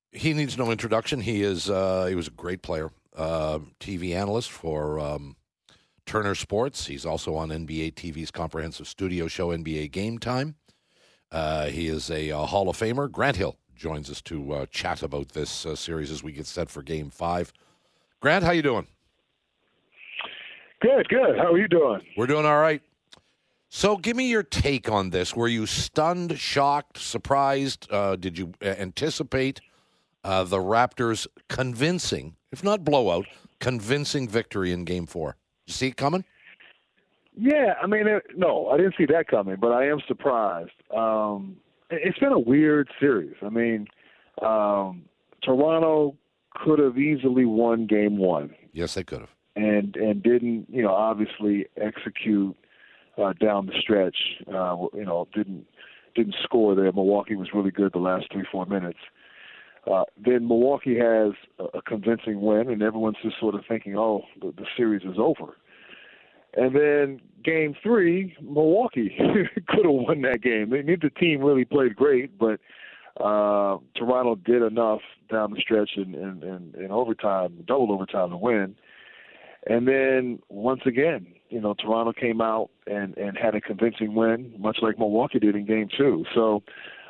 He needs no introduction. He was a great player, TV analyst for Turner Sports. He's also on NBA TV's comprehensive studio show, NBA Game Time. He is a Hall of Famer. Grant Hill joins us to chat about this series as we get set for Game 5. Grant, how you doing? Good. How are you doing? We're doing all right. So give me your take on this. Were you stunned, shocked, surprised? Did you anticipate the Raptors' convincing, if not blowout, convincing victory in Game 4? Did you see it coming? Yeah, I mean, no, I didn't see that coming, but I am surprised. It's been a weird series. I mean, Toronto could have easily won Game 1. Yes, they could have. And didn't, obviously execute down the stretch. Didn't score there. Milwaukee was really good the last 3-4 minutes. Then Milwaukee has a convincing win, and everyone's just sort of thinking, oh, the series is over. And then Game 3, Milwaukee could have won that game. Neither team really played great, but Toronto did enough down the stretch in overtime, double overtime to win. And then once again, Toronto came out and had a convincing win, much like Milwaukee did in Game 2. So,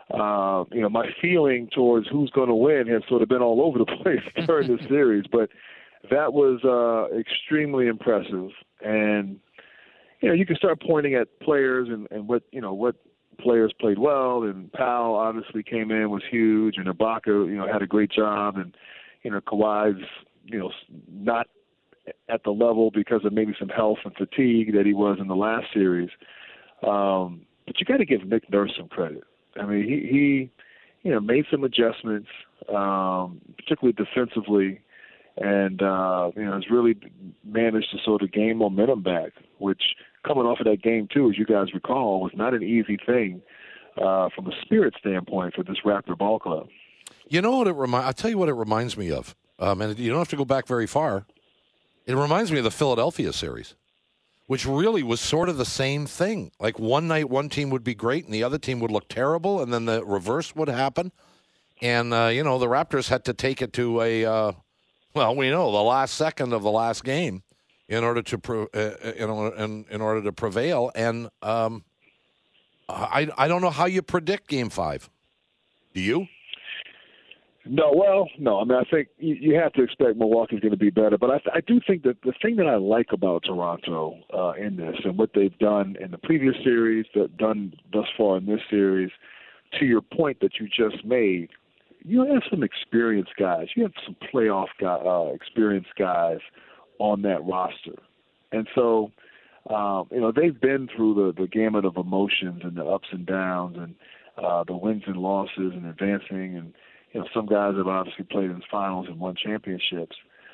my feeling towards who's going to win has sort of been all over the place during this series. But that was extremely impressive. And, you can start pointing at players and what players played well. And Powell obviously came in, was huge. And Ibaka, had a great job. And, Kawhi's, not at the level because of maybe some health and fatigue that he was in the last series. But you got to give Nick Nurse some credit. I mean, he made some adjustments, particularly defensively, and has really managed to sort of gain momentum back, which coming off of that Game 2, as you guys recall, was not an easy thing from a spirit standpoint for this Raptor ball club. You know what I'll tell you what it reminds me of, and you don't have to go back very far. It reminds me of the Philadelphia series, which really was sort of the same thing. Like one night, one team would be great, and the other team would look terrible, and then the reverse would happen. And, the Raptors had to take it to the last second of the last game in order to prevail. And I don't know how you predict Game 5. Do you? No. I mean, I think you have to expect Milwaukee's going to be better. But I do think that the thing that I like about Toronto in this and what they've done in the previous series, done thus far in this series, to your point that you just made, you have some experienced guys. You have some playoff experienced guys on that roster. And so, they've been through the gamut of emotions and the ups and downs and the wins and losses and advancing. And, some guys have obviously played in the finals and won championships.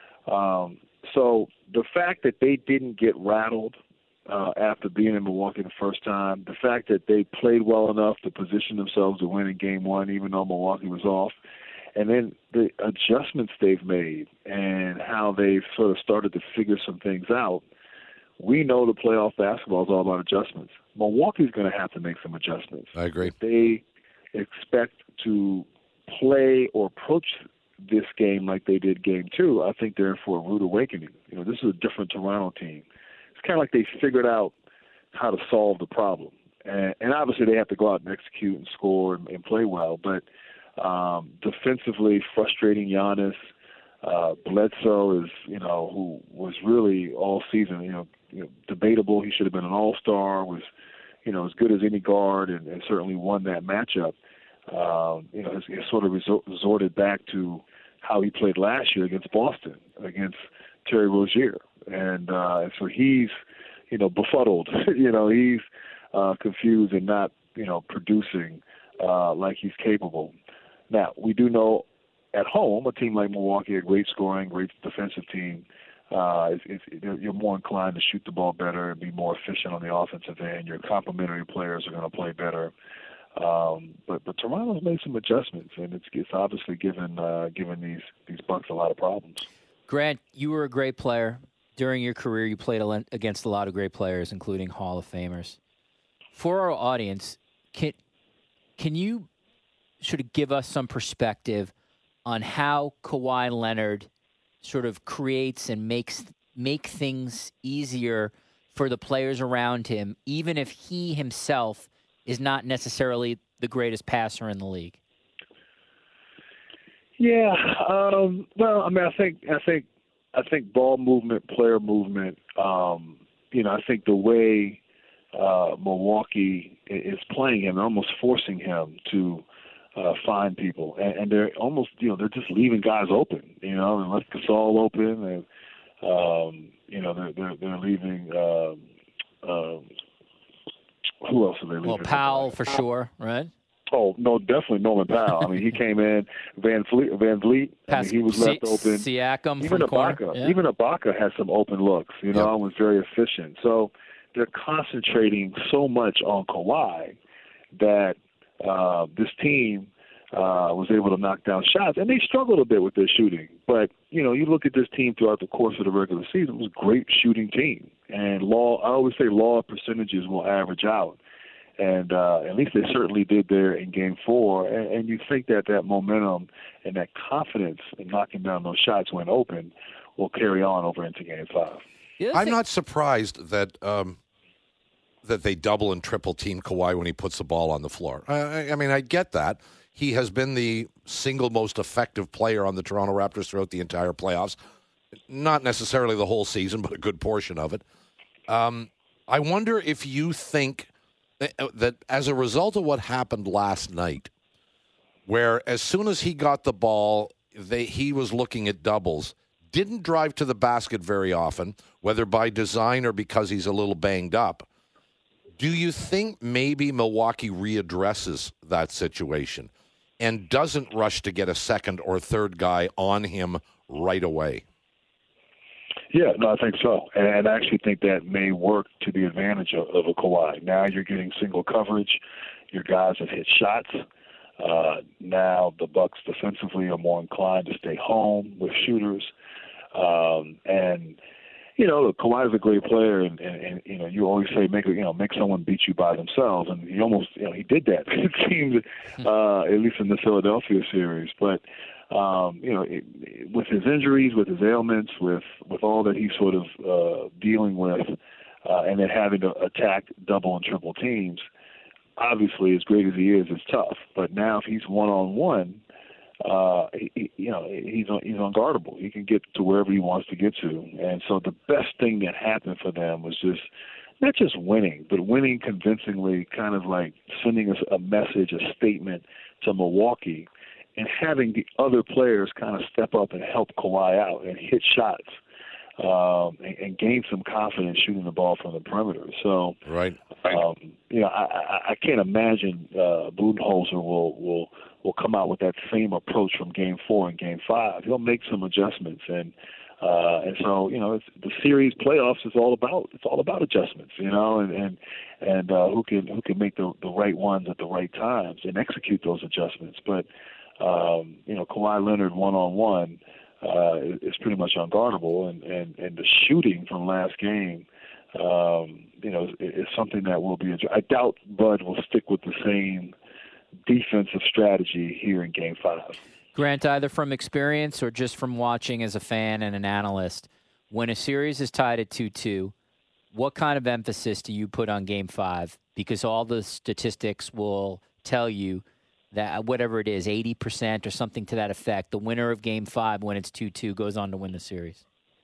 So the fact that they didn't get rattled after being in Milwaukee the first time, the fact that they played well enough to position themselves to win in Game 1, even though Milwaukee was off, and then the adjustments they've made and how they've sort of started to figure some things out, we know the playoff basketball is all about adjustments. Milwaukee's going to have to make some adjustments. I agree. They expect to play or approach this game like they did Game 2. I think they're in for a rude awakening. This is a different Toronto team. It's kind of like they figured out how to solve the problem. And obviously they have to go out and execute and score and play well. But defensively, frustrating Giannis. Bledsoe is, who was really all season, debatable. He should have been an all-star, was, as good as any guard and certainly won that matchup. Has sort of resorted back to how he played last year against Boston, against Terry Rozier. And so he's, befuddled. He's confused and not, producing like he's capable. Now, we do know at home, a team like Milwaukee, a great scoring, great defensive team, you're more inclined to shoot the ball better and be more efficient on the offensive end. Your complementary players are going to play better. But Toronto's made some adjustments, and it's obviously given these Bucks a lot of problems. Grant, you were a great player. During your career, you played against a lot of great players, including Hall of Famers. For our audience, can you sort of give us some perspective on how Kawhi Leonard sort of creates and make things easier for the players around him, even if he himself is not necessarily the greatest passer in the league? Yeah. Well, I mean, I think ball movement, player movement. I think the way Milwaukee is playing him, almost forcing him to find people, and they're almost, they're just leaving guys open, and left Gasol open, and they're leaving. Who else are they leaving? Well, Powell for sure, right? Oh no, definitely Norman Powell. I mean, he came in. Van Vliet. I mean, he was left open. Siakam even from Ibaka. corner. Yeah. Even Ibaka had some open looks. And was very efficient. So they're concentrating so much on Kawhi that this team was able to knock down shots, and they struggled a bit with their shooting. But you look at this team throughout the course of the regular season; it was a great shooting team. And I always say law of percentages will average out. And at least they certainly did there in Game 4. And you think that momentum and that confidence in knocking down those shots when open will carry on over into Game 5. I'm not surprised that that they double and triple team Kawhi when he puts the ball on the floor. I mean, I get that. He has been the single most effective player on the Toronto Raptors throughout the entire playoffs. Not necessarily the whole season, but a good portion of it. I wonder if you think that as a result of what happened last night, where as soon as he got the ball, he was looking at doubles, didn't drive to the basket very often, whether by design or because he's a little banged up. Do you think maybe Milwaukee readdresses that situation and doesn't rush to get a second or third guy on him right away? Yeah, no, I think so. And I actually think that may work to the advantage of a Kawhi. Now you're getting single coverage. Your guys have hit shots. Now the Bucks defensively are more inclined to stay home with shooters. Look, Kawhi's a great player, and you always say make someone beat you by themselves, and he almost he did that. It seemed at least in the Philadelphia series, but. With his injuries, with his ailments, with all that he's sort of dealing with, and then having to attack double and triple teams, obviously, as great as he is, it's tough. But now, if he's one-on-one, he's unguardable. He can get to wherever he wants to get to. And so the best thing that happened for them was just not just winning, but winning convincingly, kind of like sending us a message, a statement to Milwaukee, and having the other players kind of step up and help Kawhi out and hit shots and gain some confidence shooting the ball from the perimeter. So, right. I can't imagine Budenholzer will come out with that same approach from Game 4 and Game 5. He'll make some adjustments, and so the series playoffs is all about adjustments, and who can make the right ones at the right times and execute those adjustments, but. Kawhi Leonard one-on-one is pretty much unguardable, and the shooting from last game, is something that will be. I doubt Bud will stick with the same defensive strategy here in Game 5. Grant, either from experience or just from watching as a fan and an analyst, when a series is tied at 2-2, what kind of emphasis do you put on Game 5? Because all the statistics will tell you that whatever it is, 80% or something to that effect, the winner of Game 5 when it's 2-2 goes on to win the series.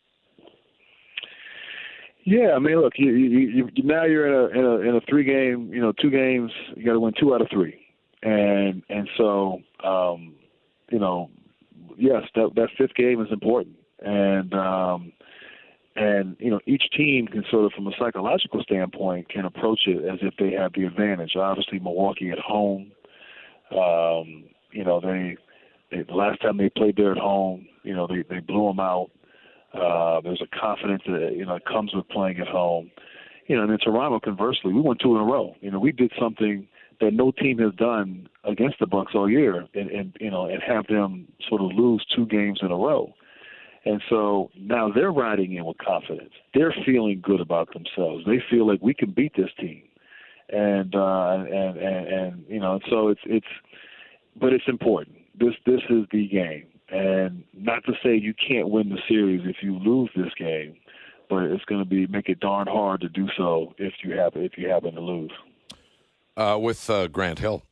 Yeah, I mean, look, you now you're in a 3-game, 2 games, you got to win 2 out of 3, and so yes, that 5th game is important, and each team can sort of, from a psychological standpoint, can approach it as if they have the advantage. Obviously, Milwaukee at home. The last time they played there at home, they blew them out. There's a confidence that, comes with playing at home. And in Toronto, conversely, we won 2 in a row. We did something that no team has done against the Bucks all year and have them sort of lose 2 games in a row. And so now they're riding in with confidence. They're feeling good about themselves. They feel like we can beat this team. And so but it's important. This is the game, And not to say you can't win the series if you lose this game, but it's going to make it darn hard to do so if you happen to lose. With Grant Hill,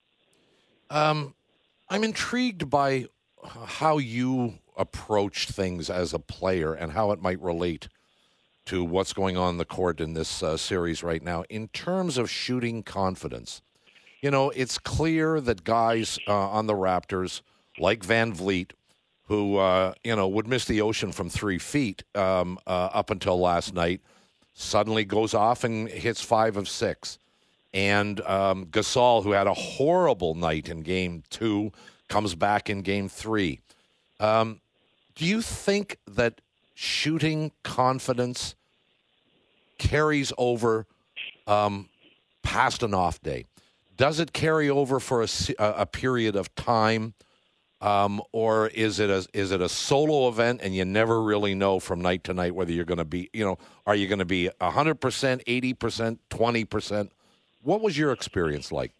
I'm intrigued by how you approach things as a player and how it might relate to what's going on in the court in this series right now in terms of shooting confidence. You know, it's clear that guys on the Raptors, like Van Vliet, who, would miss the ocean from 3 feet up until last night, suddenly goes off and hits 5 of 6. And Gasol, who had a horrible night in Game 2, comes back in Game 3. Do you think that shooting confidence carries over past an off day? Does it carry over for a period of time, or is it a solo event and you never really know from night to night whether you're going to be, are you going to be 100%, 80%, 20%? What was your experience like?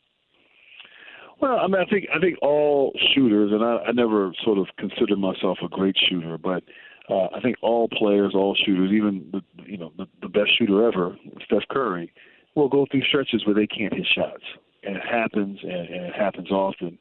Well, I mean, I think all shooters, and I never sort of considered myself a great shooter, but I think all players, all shooters, even the best shooter ever, Steph Curry, will go through stretches where they can't hit shots, and it happens, and it happens often.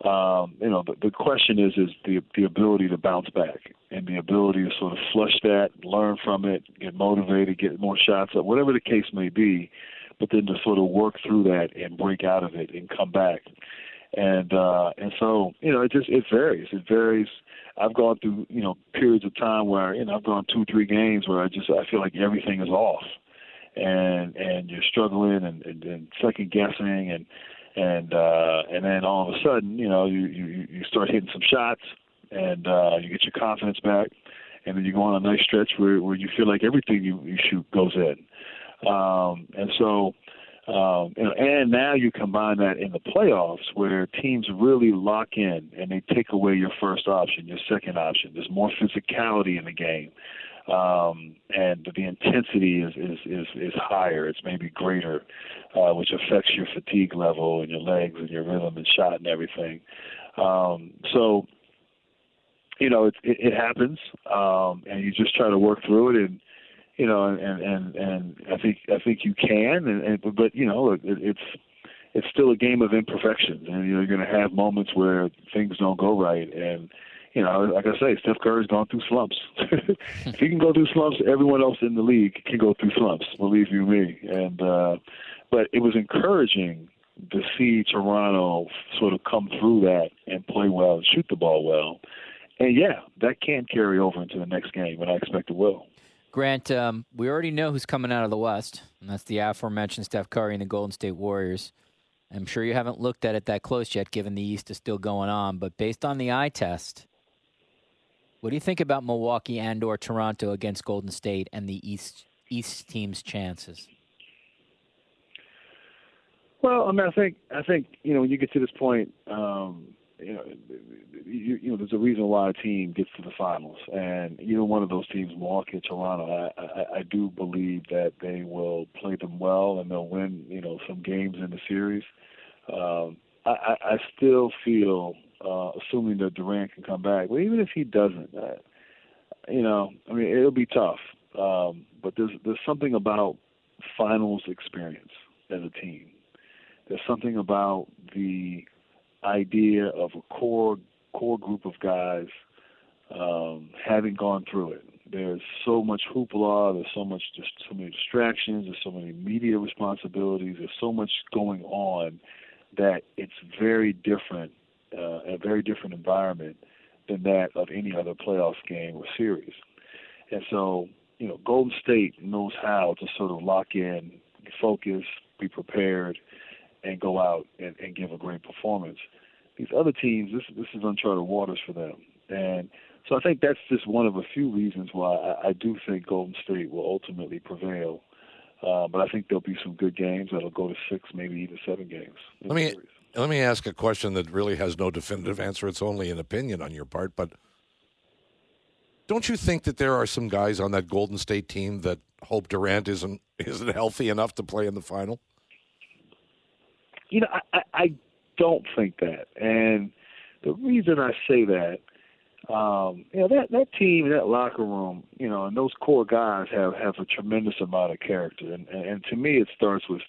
The question is the ability to bounce back and the ability to sort of flush that, learn from it, get motivated, get more shots up, whatever the case may be, but then to sort of work through that and break out of it and come back. And so, it varies. It varies. I've gone through, periods of time where, I've gone 2-3 games where I feel like everything is off. And you're struggling and second guessing and then all of a sudden, you start hitting some shots and you get your confidence back, and then you go on a nice stretch where you feel like everything you shoot goes in. And now you combine that in the playoffs where teams really lock in and they take away your first option, your second option. There's more physicality in the game. And the intensity is higher. It's maybe greater, which affects your fatigue level and your legs and your rhythm and shot and everything. So, it happens, and you just try to work through it, and I think you can, but it's still a game of imperfections, and you're going to have moments where things don't go right, and like I say, Steph Curry's gone through slumps. If he can go through slumps, everyone else in the league can go through slumps, believe you me. And but it was encouraging to see Toronto sort of come through that and play well and shoot the ball well. And, yeah, that can carry over into the next game, and I expect it will. Grant, we already know who's coming out of the West, and that's the aforementioned Steph Curry and the Golden State Warriors. I'm sure you haven't looked at it that close yet, given the East is still going on. But based on the eye test, what do you think about Milwaukee and or Toronto against Golden State and the East team's chances? Well, I mean, I think when you get to this point, there's a reason why a team gets to the finals, and one of those teams, Milwaukee or Toronto, I do believe that they will play them well and they'll win some games in the series. I still feel, assuming that Durant can come back, but even if he doesn't, it'll be tough. But there's something about finals experience as a team. There's something about the idea of a core group of guys having gone through it. There's so much hoopla. There's so many distractions. There's so many media responsibilities. There's so much going on that it's very different, a very different environment than that of any other playoff game or series. And so, Golden State knows how to sort of lock in, focus, be prepared, and go out and give a great performance. These other teams, this is uncharted waters for them. And so I think that's just one of a few reasons why I do think Golden State will ultimately prevail. But I think there'll be some good games that'll go to 6, maybe even 7 games. Let me ask a question that really has no definitive answer. It's only an opinion on your part. But don't you think that there are some guys on that Golden State team that hope Durant isn't healthy enough to play in the final? I don't think that. And the reason I say that That team, that locker room, and those core guys have a tremendous amount of character, and to me, it starts with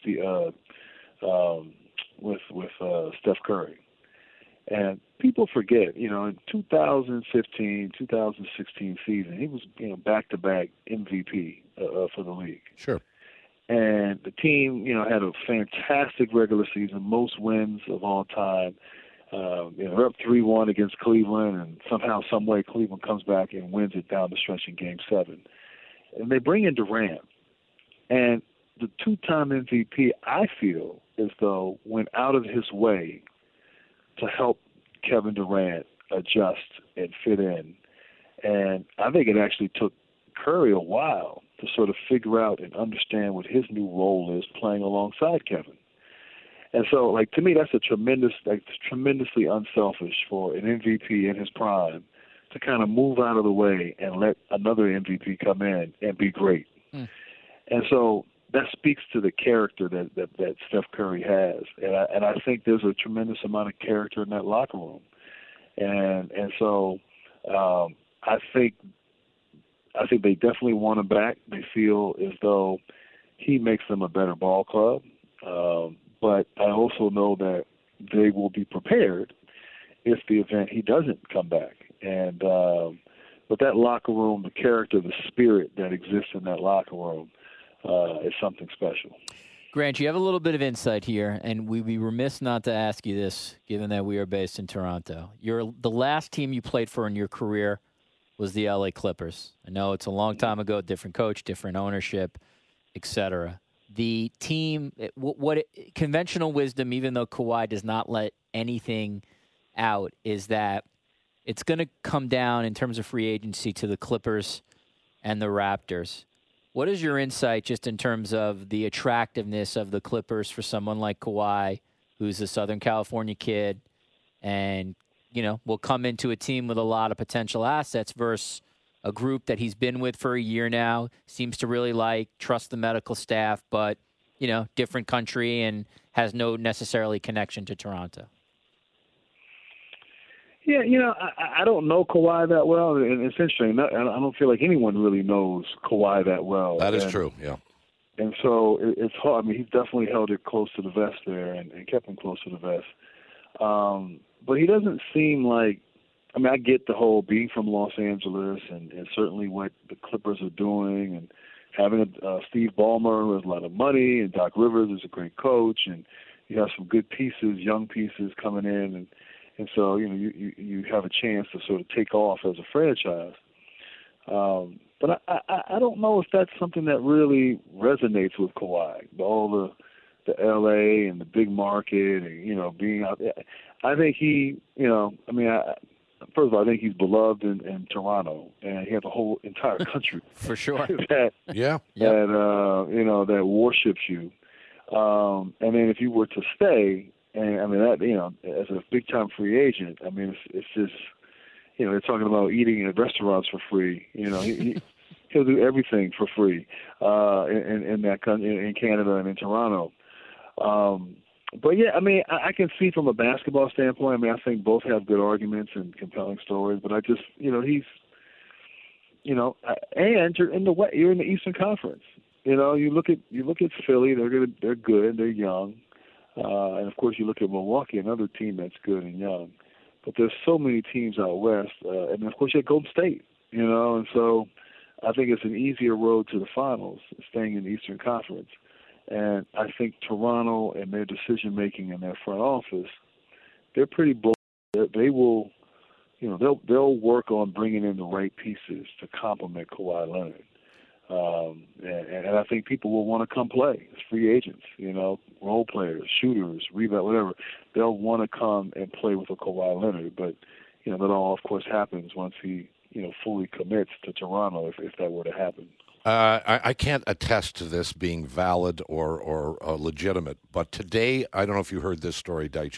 Steph Curry. And people forget, in 2015, 2016 season, he was, back-to-back MVP for the league. Sure. And the team, had a fantastic regular season, most wins of all time. They're up 3-1 against Cleveland, and somehow, some way, Cleveland comes back and wins it down the stretch in Game 7. And they bring in Durant. And the two-time MVP, I feel, as though went out of his way to help Kevin Durant adjust and fit in. And I think it actually took Curry a while to sort of figure out and understand what his new role is playing alongside Kevin. And so, to me, that's tremendously unselfish for an MVP in his prime to kind of move out of the way and let another MVP come in and be great. And so that speaks to the character that Steph Curry has. And I think there's a tremendous amount of character in that locker room. And so I think they definitely want him back. They feel as though he makes them a better ball club. But I also know that they will be prepared if the event he doesn't come back. And but that locker room, the character, the spirit that exists in that locker room is something special. Grant, you have a little bit of insight here, and we'd be remiss not to ask you this, given that we are based in Toronto. The last team you played for in your career was the LA Clippers. I know it's a long time ago, different coach, different ownership, etc. The team, conventional wisdom, even though Kawhi does not let anything out, is that it's going to come down in terms of free agency to the Clippers and the Raptors. What is your insight just in terms of the attractiveness of the Clippers for someone like Kawhi, who's a Southern California kid and, will come into a team with a lot of potential assets versus a group that he's been with for a year now, seems to really trust the medical staff, but, different country and has no necessarily connection to Toronto? Yeah, I don't know Kawhi that well, and it's interesting. I don't feel like anyone really knows Kawhi that well. That is true, yeah. And so it's hard. I mean, he's definitely held it close to the vest there and kept him close to the vest. But he doesn't seem like, I get the whole being from Los Angeles and certainly what the Clippers are doing and having Steve Ballmer who has a lot of money and Doc Rivers is a great coach and you have some good pieces, young pieces coming in and so, you have a chance to sort of take off as a franchise. But I don't know if that's something that really resonates with Kawhi, all the L.A. and the big market and, being out there. I think first of all, I think he's beloved in Toronto, and he has a whole entire country for sure that worships you. And then if you were to stay, and as a big time free agent, it's just, they're talking about eating at restaurants for free. He'll do everything for free in that country, in Canada and in Toronto. But yeah, I can see from a basketball standpoint. I think both have good arguments and compelling stories. But I just, he's, and you're in the Eastern Conference. You look at Philly. They're good. They're young. And of course, you look at Milwaukee, another team that's good and young. But there's so many teams out west, and of course, you have Golden State. And so I think it's an easier road to the finals, staying in the Eastern Conference. And I think Toronto and their decision-making in their front office, they're pretty bold. They will, they'll work on bringing in the right pieces to complement Kawhi Leonard. And I think people will want to come play as free agents, role players, shooters, rebound, whatever. They'll want to come and play with a Kawhi Leonard. But, that all, of course, happens once he, fully commits to Toronto, if that were to happen. I can't attest to this being valid or legitimate, but today, I don't know if you heard this story, Deitch.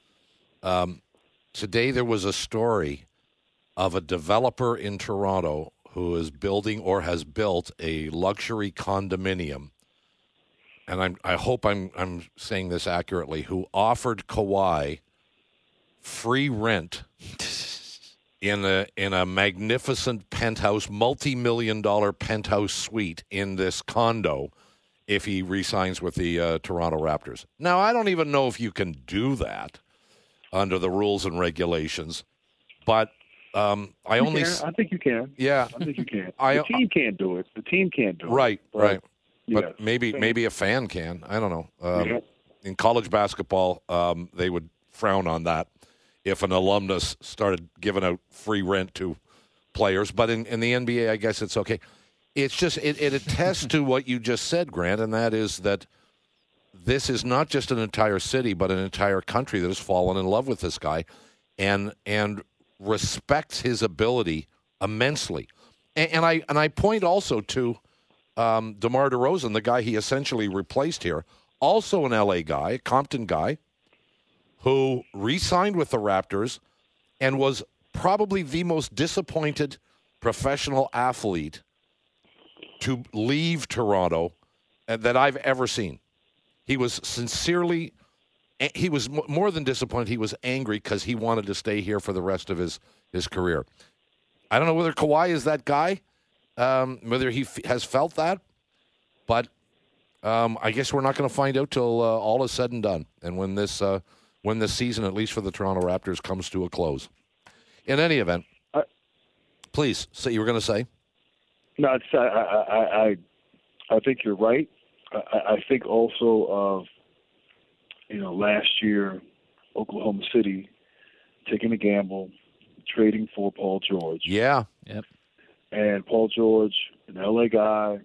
Today there was a story of a developer in Toronto who is building or has built a luxury condominium, and I hope I'm saying this accurately, who offered Kawhi free rent in a magnificent penthouse, multi-million-dollar penthouse suite in this condo if he re-signs with the Toronto Raptors. Now, I don't even know if you can do that under the rules and regulations, but I think you can. Yeah, I think you can. The team can't do it. The team can't do it. Right. Yes. But maybe a fan can. I don't know. In college basketball, they would frown on that if an alumnus started giving out free rent to players. But in the NBA, I guess it's okay. It's just it attests to what you just said, Grant, and that is that this is not just an entire city, but an entire country that has fallen in love with this guy and respects his ability immensely. And I point also to DeMar DeRozan, the guy he essentially replaced here, also an L.A. guy, a Compton guy, who re-signed with the Raptors and was probably the most disappointed professional athlete to leave Toronto that I've ever seen. He was he was more than disappointed. He was angry because he wanted to stay here for the rest of his career. I don't know whether Kawhi is that guy, whether he has felt that, but I guess we're not going to find out till all is said and done, and when this season, at least for the Toronto Raptors, comes to a close. In any event, please say you were going to say. No, I think you're right. I think also of last year, Oklahoma City taking a gamble, trading for Paul George. Yeah. Yep. And Paul George, an LA guy,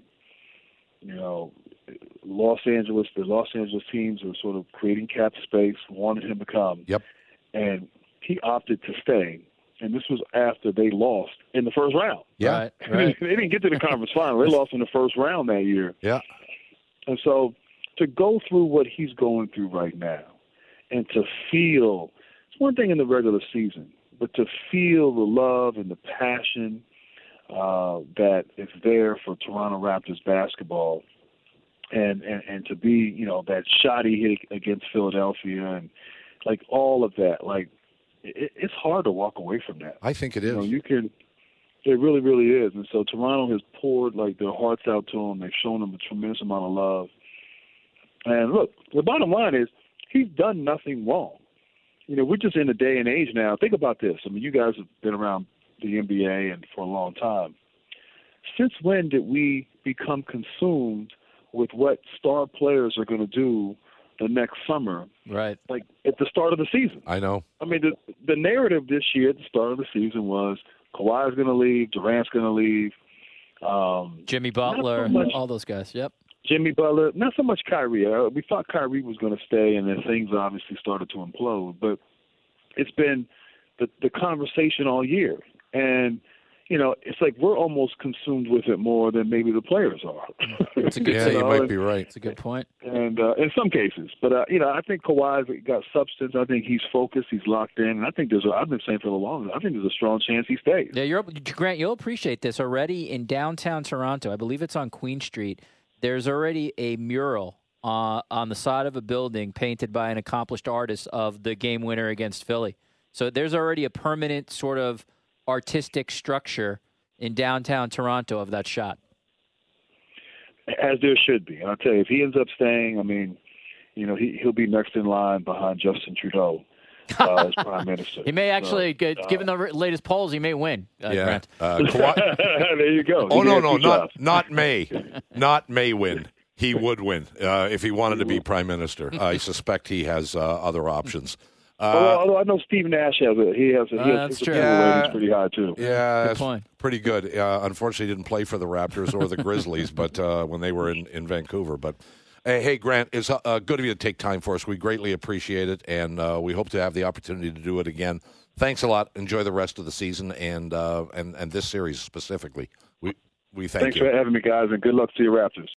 the Los Angeles teams were sort of creating cap space, wanted him to come. Yep. And he opted to stay. And this was after they lost in the first round. Yeah. Right. They didn't get to the conference final. They lost in the first round that year. Yeah. And so to go through what he's going through right now and to feel – it's one thing in the regular season, but to feel the love and the passion that is there for Toronto Raptors basketball and to be, that shot he hit against Philadelphia and, like, all of that, like, it's hard to walk away from that. I think it is. It really, really is. And so Toronto has poured like their hearts out to him. They've shown him a tremendous amount of love. And look, the bottom line is he's done nothing wrong. We're just in a day and age now. Think about this. I mean, you guys have been around the NBA and for a long time. Since when did we become consumed with what star players are going to do the next summer? Right. Like at the start of the season. I know. I mean, the narrative this year at the start of the season was Kawhi's going to leave, Durant's going to leave. Jimmy Butler, all those guys, yep. Jimmy Butler, not so much Kyrie. We thought Kyrie was going to stay, and then things obviously started to implode. But it's been the conversation all year. And, it's like we're almost consumed with it more than maybe the players are. That's a good you might be right. It's a good point. And in some cases. But, I think Kawhi's got substance. I think he's focused. He's locked in. And I think I've been saying for the longest, I think there's a strong chance he stays. Yeah, Grant, you'll appreciate this. Already in downtown Toronto, I believe it's on Queen Street, there's already a mural on the side of a building painted by an accomplished artist of the game winner against Philly. So there's already a permanent sort of artistic structure in downtown Toronto of that shot. As there should be. And I'll tell you, if he ends up staying, I mean, he'll be next in line behind Justin Trudeau as Prime Minister. He may actually, given the latest polls, he may win, Grant. There you go. Oh, no, not May. Not May win. He would win if he wanted to be Prime Minister. I suspect he has other options. Although I know Steve Nash has that's true. Ratings pretty high too. Yeah, good point. Pretty good. Unfortunately, didn't play for the Raptors or the Grizzlies, but when they were in Vancouver. But hey, Grant, it's good of you to take time for us. We greatly appreciate it, and we hope to have the opportunity to do it again. Thanks a lot. Enjoy the rest of the season and this series specifically. We thank you. Thanks for having me, guys, and good luck to your Raptors.